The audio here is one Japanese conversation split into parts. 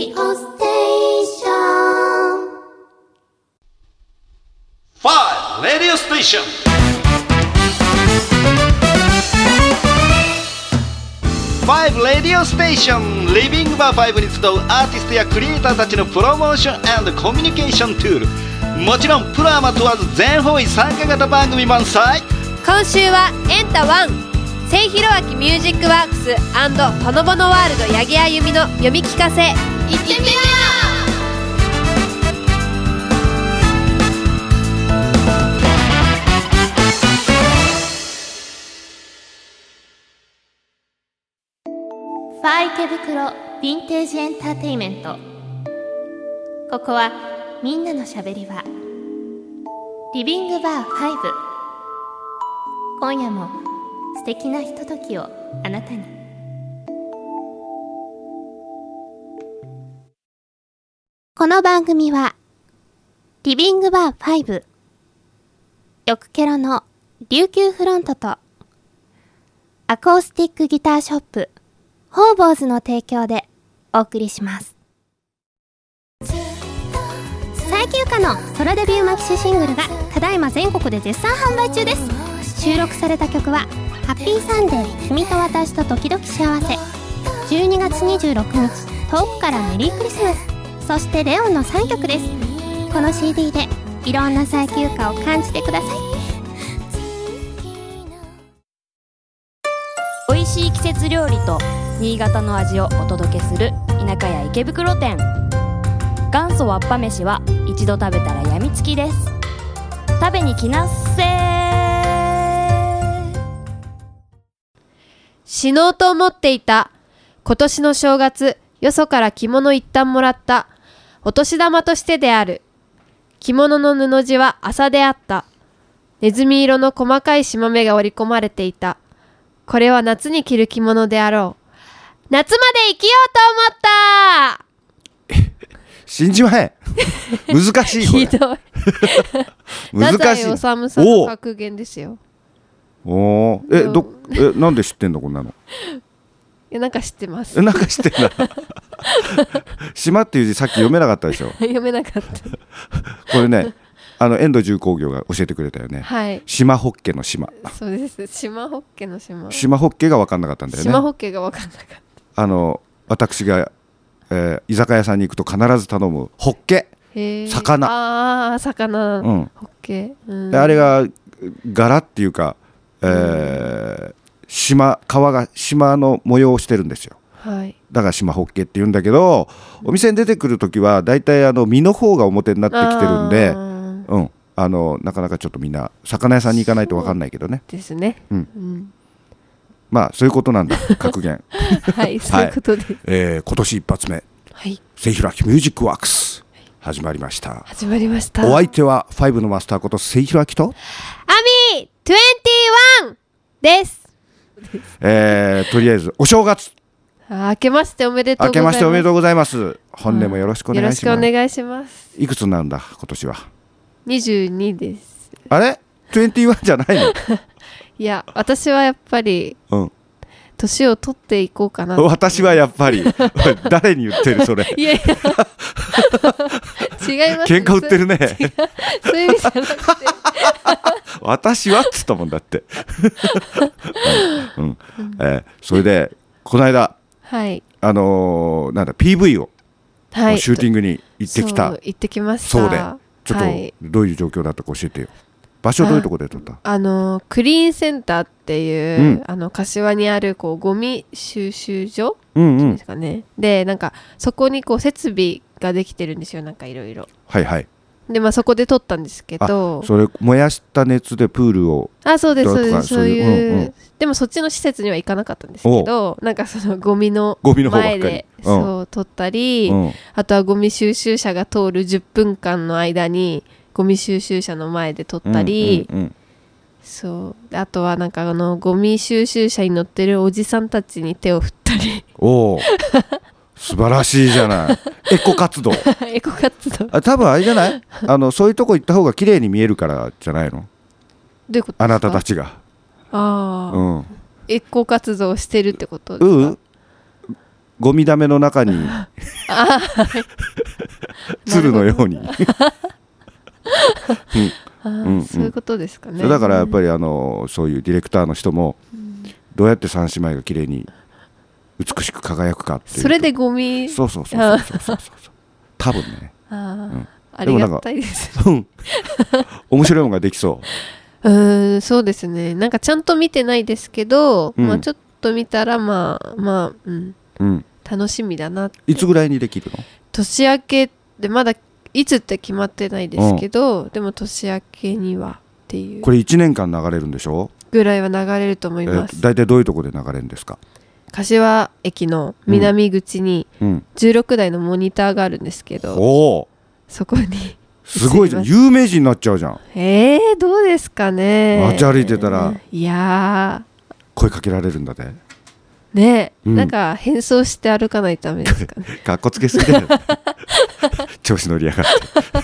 ディオステーション 5 Radio Station。 5 Radio Station。 リビングバー5に集うアーティストやクリエイターたちのプロモーション&コミュニケーションツール。もちろんプロアマ問わず全方位参加型番組満載。 今週はエンタ1、清弘明ミュージックワークス&ほのぼのワールド八木あゆみの読み聞かせ。 行ってみよう。ファー池袋ヴィンテージエンターテイメント。ここはみんなのしゃべり場、リビングバー5。今夜も素敵なひとときをあなたに。この番組はリビングバー5、よくケロの琉球フロントとアコースティックギターショップホーボーズの提供でお送りします。最休暇のソロデビューマキシシングルがただいま全国で絶賛販売中です。収録された曲はハッピーサンデー、君と私と時々幸せ、12月26日遠くからメリークリスマス、そしてレオンの3曲です。この CD でいろんな最休暇を感じてください。 美味しい季節料理と新潟の味をお届けする田舎屋池袋店。元祖わっぱ飯は一度食べたらやみつきです。食べに来なっせー。 死のうと思っていた。今年の正月、よそから着物一旦もらった。お年玉としてである。着物の布地は麻であった。ネズミ色の細かいしま目が織り込まれていた。これは夏に着る着物であろう。夏まで生きようと思った。 信じまへん。難しいこれ。 ひどい。 難しい。 太宰治さんの格言ですよ。 おー。なんで知ってんのこんなの。 いや、なんか知ってます。 なんか知ってんだ。島っていう字さっき読めなかったでしょ。 読めなかった。 これね、遠藤重工業が教えてくれたよね。 はい。 島ホッケの島。 そうです。島ホッケの島。 島ホッケが分かんなかったんだよね。 島ホッケが分かんなかった。 私が居酒屋さんに行くと必ず頼むホッケ、魚。 ああ、魚、 うん、 ホッケ、 であれが柄っていうか、川が島の模様をしてるんですよ、 はい、 だから島ホッケって言うんだけど、お店に出てくるときはだいたい身の方が表になってきてるんで、なかなかちょっとみんな魚屋さんに行かないと分かんないけどね。 ですね、 まあそういうことなんだ。格言はい、そういうことで、 今年一発目、 はい、 清弘明ミュージックワークス始まりました。 始まりました。 お相手は5のマスターこと清弘明とアミ21です。 とりあえずお正月明けましておめでとうございます。 明けましておめでとうございます。本年もよろしくお願いします。 よろしくお願いします。 いくつなんだ今年は。 22です。 あれ21じゃないの。 いや、私はやっぱり、年を取っていこうかな。 私はやっぱり誰に言ってるそれ。 いやいや違います。 喧嘩売ってるね。 そういう意味じゃなくて私はっつったもんだってそれでこの間、 はい、 なんだ PV を、はい、シューティングに行ってきた。 行ってきました。 そうでちょっとどういう状況だったか教えてよ。場所どういうところで撮った？ クリーンセンターっていう、柏にあるゴミ収集所ですかね。でなんかそこに設備ができてるんですよ。なんかいろいろ。 はいはい。 でそこで撮ったんですけど、 それ燃やした熱でプールを。 そうですそうです。そういう、でもそっちの施設には行かなかったんですけど、なんかそのゴミの前でそう撮ったり、あとはゴミ収集車が通る10分間の間にゴミ収集車の前で撮ったり、そうあとはなんかゴミ収集車に乗ってるおじさんたちに手を振ったり。 お素晴らしいじゃない。エコ活動。 エコ活動。 多分あれじゃない？そういうとこ行った方が綺麗に見えるからじゃないの？ どういうことですか？ あなたたちが。 エコ活動をしてるってことですか？ ゴミだめの中に鶴のようにそういうことですかね。 だからやっぱりそういうディレクターの人もどうやって三姉妹が綺麗に美しく輝くかっていう、 それでゴミ、 そう多分ね、 ありがたいです。 面白いものができそう。 そうですね。なんかちゃんと見てないですけど、まあちょっと見たら楽しみだなって。 いつぐらいにできるの？ 年明けでまだいつって決まってないですけど、でも年明けにはっていう。 これ1年間流れるんでしょ？ ぐらいは流れると思います。 大体どういうところで流れるんですか？ 柏駅の南口に16台のモニターがあるんですけど、そこにすごいじゃん、有名人になっちゃうじゃん。 どうですかね。 街歩いてたらいや声かけられるんだね。 ねえ、なんか変装して歩かないとダメですかね。 かっこつけすぎだよ調子乗りやがって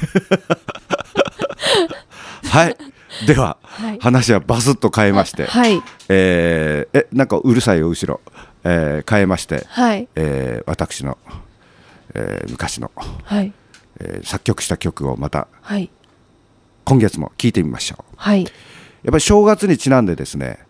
はい、では、話はバスッと変えまして、なんかうるさいよ後ろ、変えまして、私の、昔の、作曲した曲をまた、今月も聴いてみましょう。やっぱり正月にちなんでですね、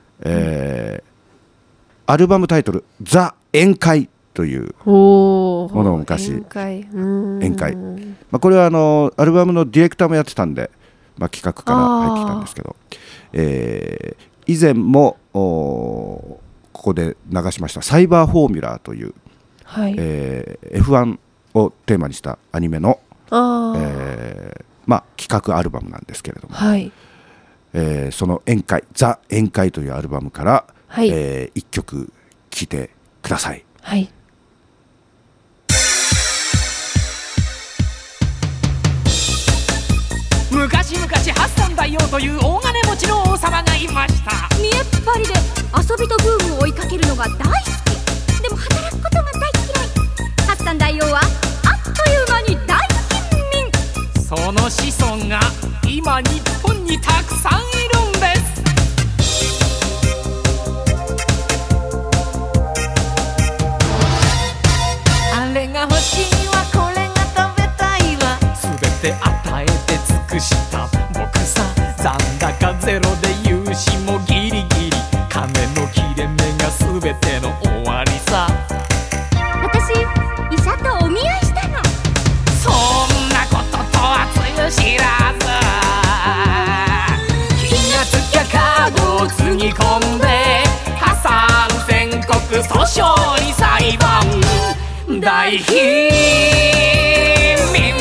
アルバムタイトル「ザ・宴会」というものを昔、宴会、これはアルバムのディレクターもやってたんで、企画から入ってきたんですけど、以前もここで流しましたサイバーフォーミュラーという、F1 をテーマにしたアニメの、企画アルバムなんですけれども、その宴会、ザ・宴会というアルバムから、1曲聴いてください。 昔々ハッサン大王という大金持ちの王様がいました。 見えっ張りで遊びとブームを追いかけるのが大好き。でも働くことが大嫌い。ハッサン大王はあっという間に大貧民。 その子孫が今日本にたくさんいるんです。あれが欲しいわ、これが食べたいわ、すべて与えて尽くした僕さ。残高ゼロで融資もギリギリ、金の切れ目がすべての終わりさ。 私医者とお見合いしたの。 そんなこととはつゆ知らず、気がつきゃカードをつぎ込んで破産宣告訴訟に裁判、大貧民。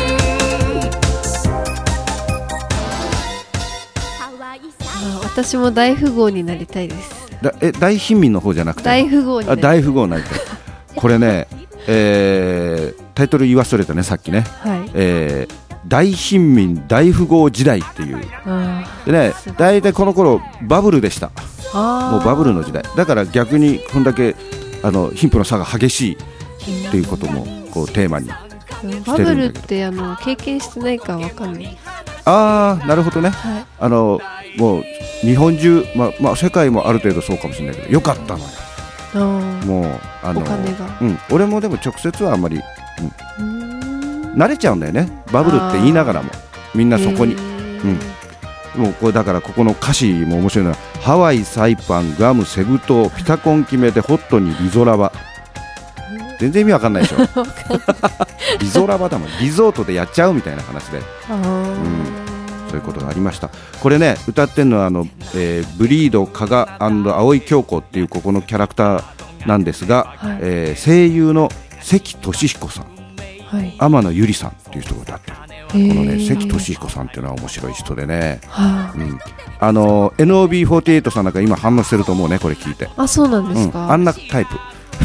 私も大富豪になりたいです。 大貧民の方じゃなくて大富豪になりたい。 大富豪になりたいこれね、タイトル言い忘れたねさっきね、大貧民大富豪時代っていうでね、大体この頃バブルでした。もうバブルの時代だから逆にこんだけ貧富の差が激しいっていうこともこうテーマにしてるんだけど、 バブルって経験してないか分かんない。 なるほどね、もう日本中、世界もある程度そうかもしれないけどよかったのよ。もうお金が、 俺もでも直接はあんまり、慣れちゃうんだよねバブルって言いながらもみんなそこに、もうこれだからここの歌詞も面白いのはハワイ、サイパン、グアム、セブ島、ピタコン決めてホットにリゾラバ、全然意味わかんないでしょリゾラバだもん、リゾートでやっちゃうみたいな話で、そういうことがありました。これね歌ってるのはブリード加賀青井京子っていうここのキャラクターなんですが、声優の関俊彦さん、天野ゆりさんっていう人が歌ってる。このね関俊彦さんっていうのは面白い人でね、NOB48 さんなんか今反応してると思うねこれ聞いて。 そうなんですか、 あんなタイプ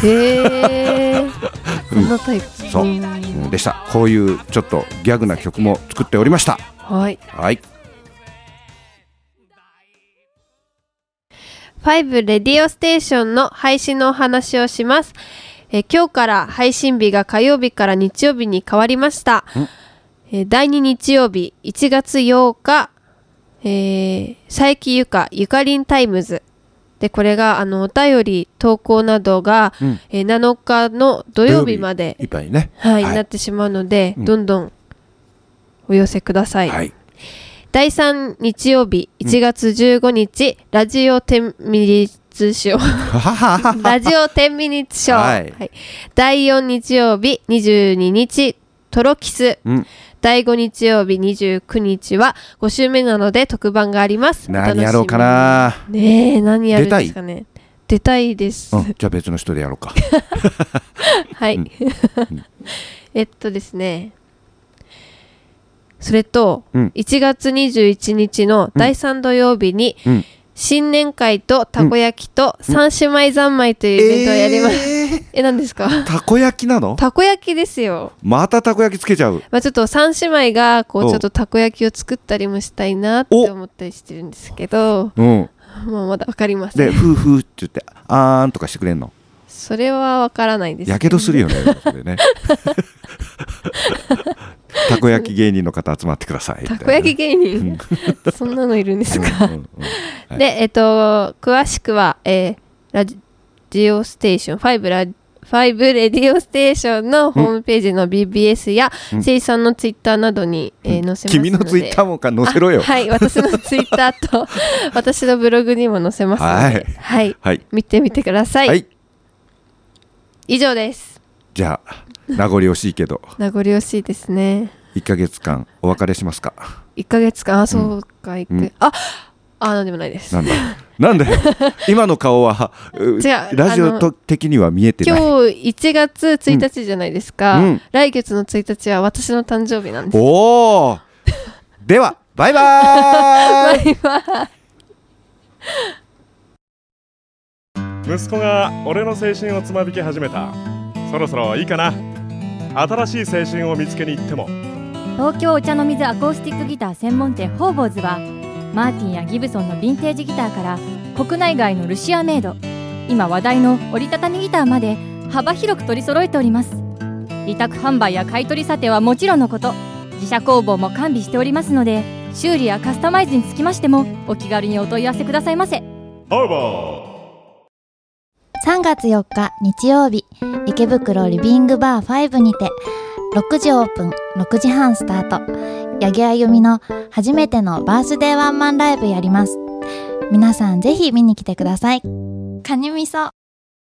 そんなタイプ、 そうでした。こういうちょっとギャグな曲も作っておりました。5 レディオステーションの配信のお話をします。今日から配信日が火曜日から日曜日に変わりました。第2日曜日1月8日、佐伯ゆかゆかりんタイムズでこれがお便り投稿などが、7日の土曜日までいっぱいね、 なってしまうので、どんどんお寄せください。第3日曜日1月15日、ラジオ10ミニッツショーラジオ10ミニッツショー、第4日曜日22日トロキス、第5日曜日29日は5週目なので特番があります。 何やろうかなねえ、何やるんですかね。出たいです、 じゃあ別の人でやろうかはい、ですね、それと、1月21日の第3土曜日に、新年会とたこ焼きと三姉妹三昧というイベントをやります。何ですか？ たこ焼きなの？ たこ焼きですよ。 またたこ焼きつけちゃう。 ちょっと三姉妹がちょっとたこ焼きを作ったりもしたいなって思ったりしてるんですけど、まだ分かりません。 で、ふーふーって言ってあーんとかしてくれんの？ それは分からないです。 やけどするよね。それね。たこ焼き芸人の方集まってください。 たこ焼き芸人、そんなのいるんですか？で、詳しくは、ラジオステーション5レディオステーションのホームページの BBS や、せいさんのツイッターなどに、載せますので。君のツイッターも載せろよ。 はい、私のツイッターと私のブログにも載せますので、見てみてください。以上です。 じゃあ名残惜しいけど名残惜しいですね。 1ヶ月間お別れしますか。 1ヶ月間、そうか、なんでもないです。 なんで今の顔はラジオ的には見えてない。 今日1月1日じゃないですか、来月の1日は私の誕生日なんです。 おーではバイバーイ。 バイバイ。息子が俺の青春をつまびき始めた。そろそろいいかな。新しい青春を見つけに行っても。 東京お茶の水アコースティックギター専門店ホーボーズは、マーティンやギブソンのヴィンテージギターから国内外のルシアメイド、今話題の折りたたみギターまで幅広く取り揃えております。委託販売や買取査定はもちろんのこと、自社工房も完備しておりますので、修理やカスタマイズにつきましてもお気軽にお問い合わせくださいませ。 ホーボー。 3月4日日曜日、池袋リビングバー5にて6時オープン、6時半スタート。八木あゆみの初めてのバースデーワンマンライブやります。皆さんぜひ見に来てください。カニ味噌。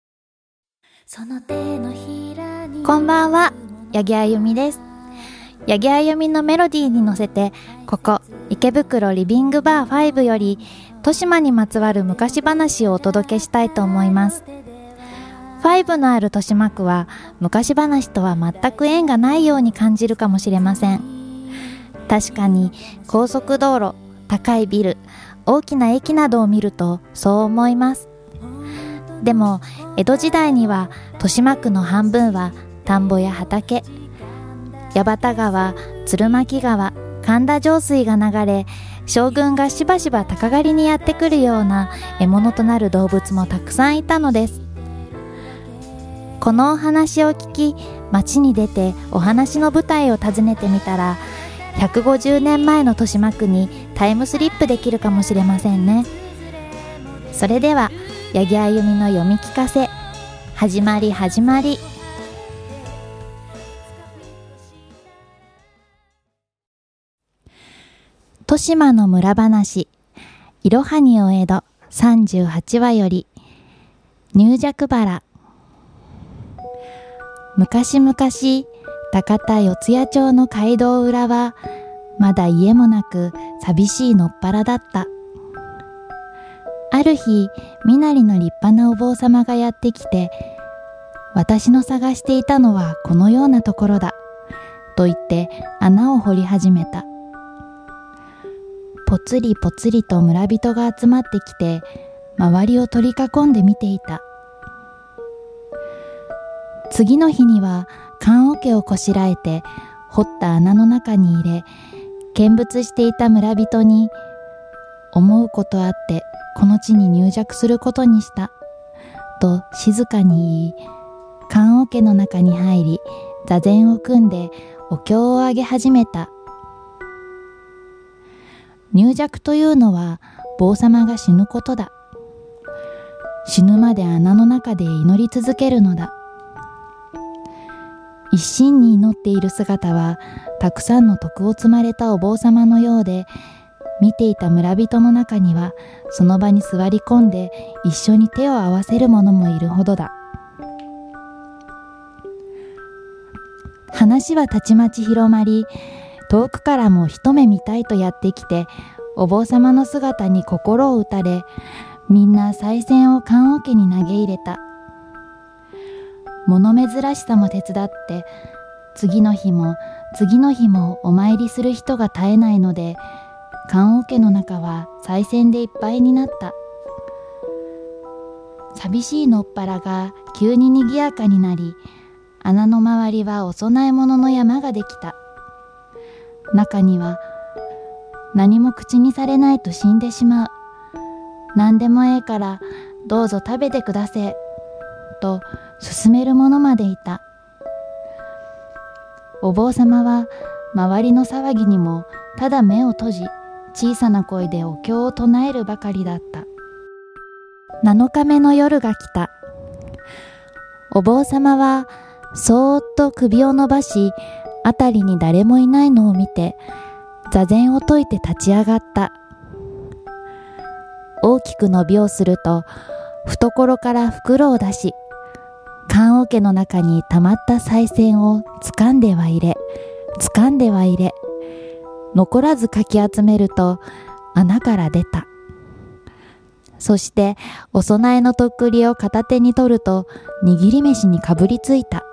こんばんは、八木あゆみです。八木あゆみのメロディーに乗せて、ここ池袋リビングバー5より豊島にまつわる昔話をお届けしたいと思います。5のある豊島区は昔話とは全く縁がないように感じるかもしれません。確かに高速道路、高いビル、大きな駅などを見るとそう思います。でも江戸時代には豊島区の半分は田んぼや畑、八幡川、鶴巻川、神田上水が流れ、将軍がしばしば鷹狩りにやってくるような獲物となる動物もたくさんいたのです。このお話を聞き、町に出てお話の舞台を訪ねてみたら、150年前の豊島区にタイムスリップできるかもしれませんね。それでは八木あゆみの読み聞かせ、始まり。豊島の村話、いろはにお江戸38話より。入寂原。昔々、高田四谷町の街道裏はまだ家もなく寂しいのっぱらだった。ある日、身なりの立派なお坊様がやってきて、私の探していたのはこのようなところだと言って穴を掘り始めた。ぽつりぽつりと村人が集まってきて、周りを取り囲んで見ていた。次の日には棺桶をこしらえて掘った穴の中に入れ、見物していた村人に、思うことあってこの地に入寂することにしたと静かに言い、棺桶の中に入り座禅を組んでお経をあげ始めた。入寂というのは坊様が死ぬことだ。 死ぬまで穴の中で祈り続けるのだ。一心に祈っている姿はたくさんの徳を積まれたお坊様のようで、見ていた村人の中にはその場に座り込んで一緒に手を合わせる者もいるほどだ。話はたちまち広まり、遠くからも一目見たいとやってきて、お坊様の姿に心を打たれ、みんな賽銭を棺桶に投げ入れた。物珍しさも手伝って、次の日も次の日もお参りする人が絶えないので、棺桶の中は賽銭でいっぱいになった。寂しいのっぱらが急に賑やかになり、穴の周りはお供え物の山ができた。中には、何も口にされないと死んでしまう。何でもええからどうぞ食べてくだせえ。と勧める者までいた。お坊様は周りの騒ぎにもただ目を閉じ、小さな声でお経を唱えるばかりだった。7日目の夜が来た。お坊様はそーっと首を伸ばし、あたりに誰もいないのを見て、座禅を解いて立ち上がった。大きく伸びをすると、懐から袋を出し、棺桶の中に溜まった賽銭を掴んでは入れ、掴んでは入れ、残らずかき集めると穴から出た。そしてお供えのとっくりを片手に取ると、握り飯にかぶりついた。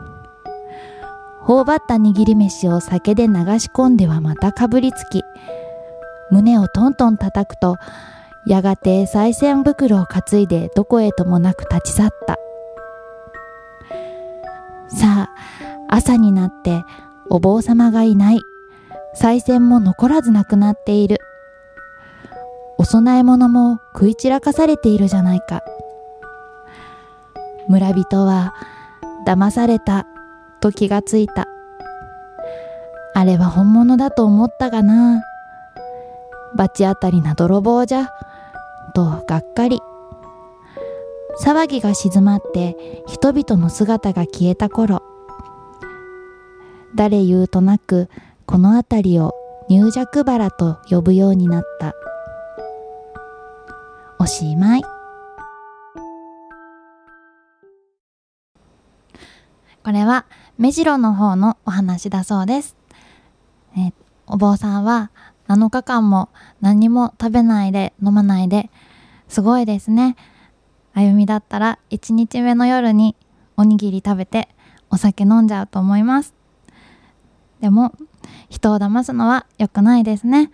頬張った握り飯を酒で流し込んではまたかぶりつき、胸をトントン叩くと、やがて賽銭袋を担いでどこへともなく立ち去った。さあ、朝になってお坊様がいない。賽銭も残らずなくなっている。お供え物も食い散らかされているじゃないか。村人は騙されたと気がついた。あれは本物だと思ったがな。罰当たりな泥棒じゃとがっかり。騒ぎが静まって人々の姿が消えた頃、誰言うとなくこの辺りを入寂原と呼ぶようになった。おしまい。これは目白の方のお話だそうです。お坊さんは7日間も何も食べないで飲まないで、すごいですね。あゆみだったら1日目の夜におにぎり食べてお酒飲んじゃうと思います。でも人を騙すのは良くないですね。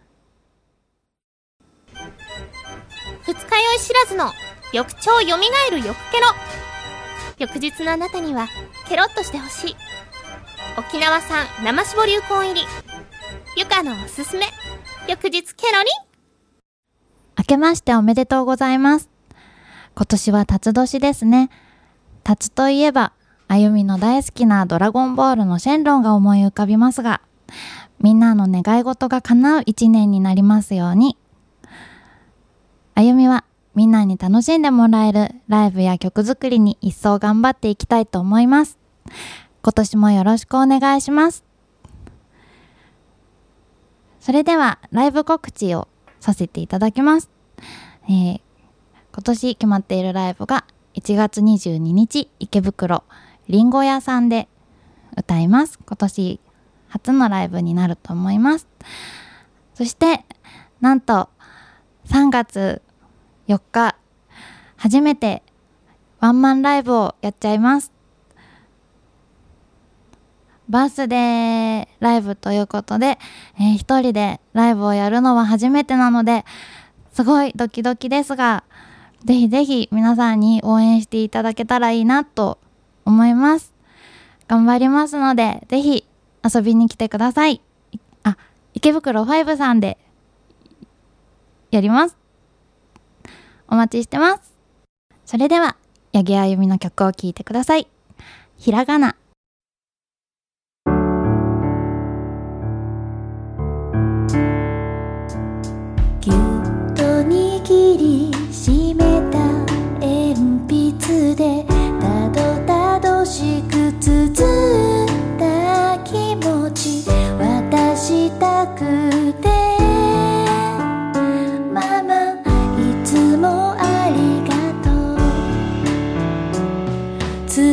二日酔い知らずの翌朝よみがえる翌ケロ。翌日のあなたにはケロッとしてほしい。沖縄産生搾りうこん入りゆかのおすすめ翌日ケロリン。 明けましておめでとうございます。今年は辰年ですね。辰といえばあゆみの大好きなドラゴンボールのシェンロンが思い浮かびますが、みんなの願い事が叶う一年になりますように。あゆみはみんなに楽しんでもらえるライブや曲作りに一層頑張っていきたいと思います。今年もよろしくお願いします。それではライブ告知をさせていただきます。今年決まっているライブが1月22日池袋りんご屋さんで歌います。今年初のライブになると思います。そしてなんと3月4日初めてワンマンライブをやっちゃいます。バースデーライブということで、一人でライブをやるのは初めてなので、すごいドキドキですが、ぜひぜひ皆さんに応援していただけたらいいなと思います。頑張りますので、ぜひ遊びに来てください。池袋5さんでやります。お待ちしてます。それでは、八木あゆみの曲を聴いてください。ひらがな。 ぎゅっと握りしめた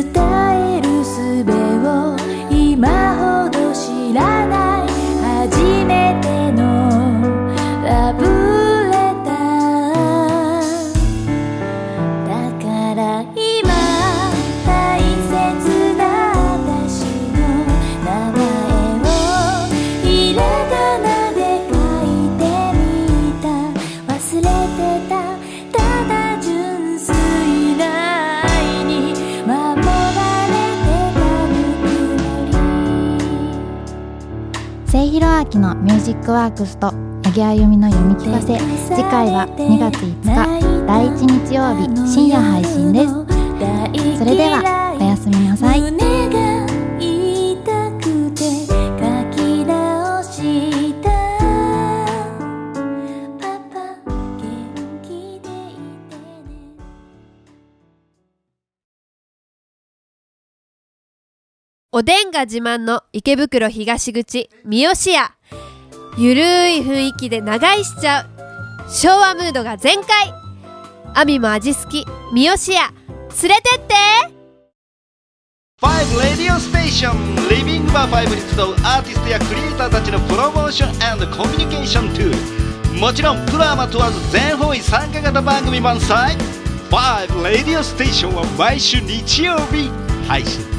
える術を今ほど知らない、初めてのラブレターだから今大切な私の名前をひらがなで書いてみた、忘れてたただ純粋な愛に守られてたぬくもり。 末広明のミュージックワークスと八木あゆみの読み聞かせ、次回は2月5日第1日曜日深夜配信です。それではおやすみなさい。 胸が痛くて書き直したパパ元気でいてね。 おでんが自慢の池袋東口三好屋、ゆるい雰囲気で長居しちゃう昭和ムードが全開。アミも味好き三好屋連れてって。 5レディオステーションリビングバー5に集うアーティストやクリエイターたちのプロモーション&コミュニケーションツール、もちろんプロアマ問わず全方位参加型番組満載。5レディオステーションは毎週日曜日配信。